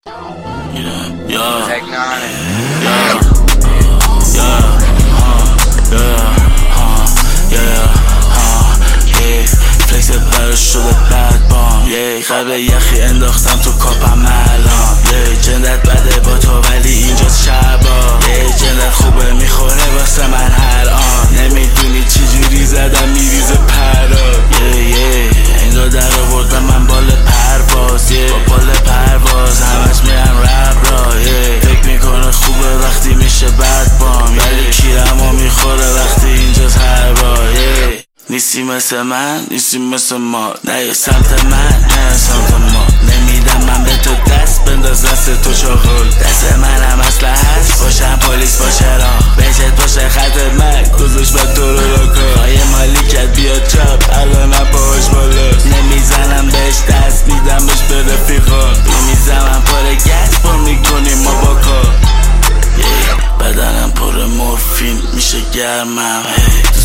فلکس برش شده بد بام قبل یخی انداختم تو کاپم الان جندت بده با تو ولی اینجاست شبا جندت خوبه میخوره واسه من هر آن نمیدونی چی جوری زدم میریزه پرا اینجا در آوردم من بال پرواز با بال پرواز همش میرم رب را فکر میکنه خوبه وقتی میشه بد بام ولی کیرمو میخوره وقتی اینجاست هر بار نیستی مثل من نیستی مثل ما نه سمت من نه سمت ما نمیدم من به تو دست بنداز دست تو شغل دست منم اسلحه هست باشم پلیس باشه راه بهت باشه خط من گذاشت به تو رو راکا خواهی مالیکت بیاد چپ الانم پاهاش بالا نمیزنم بهش دست میدمش به رفیقا میزنم پر گس پر میکنیم ما با کار بدنم پر مورفین میشه گرمم